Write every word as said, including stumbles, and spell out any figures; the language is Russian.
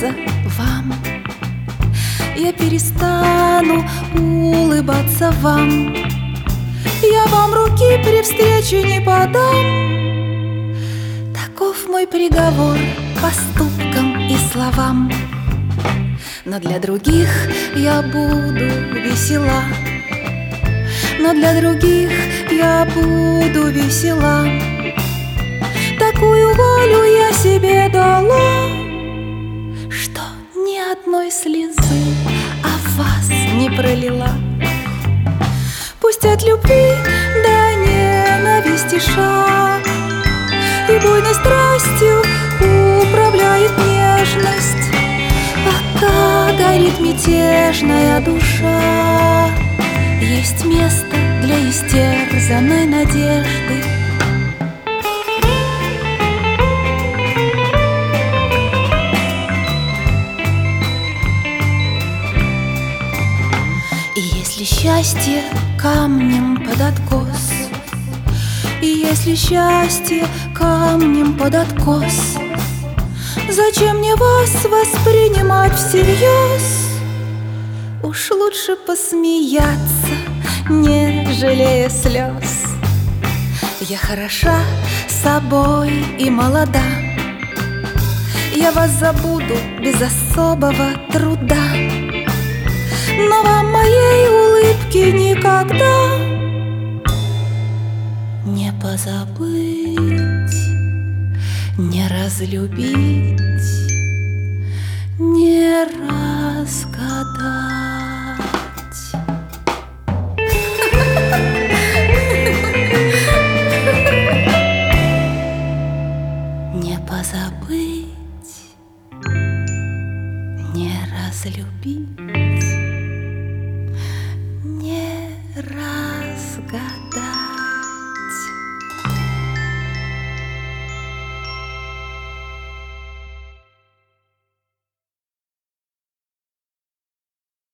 улыбаться вам. Я перестану улыбаться вам. Я вам руки при встрече не подам. Таков мой приговор поступкам и словам. Но для других я буду весела. Но для других я буду весела. Такую волю я себе дала, что ни одной слезы о вас не пролила. Пусть от любви до ненависти шаг, и буйной страстью управляет нежность. Пока горит мятежная душа, есть место для истерзанной надежды. И если счастье камнем под откос, и если счастье камнем под откос, зачем мне вас воспринимать всерьез? Уж лучше посмеяться, не жалея слез. Я хороша собой и молода. Я вас забуду без особого труда. Но вам моей улыбки никогда не позабыть, не разлюбить, не разгадать. Не позабыть, не разлюбить, не разгадать.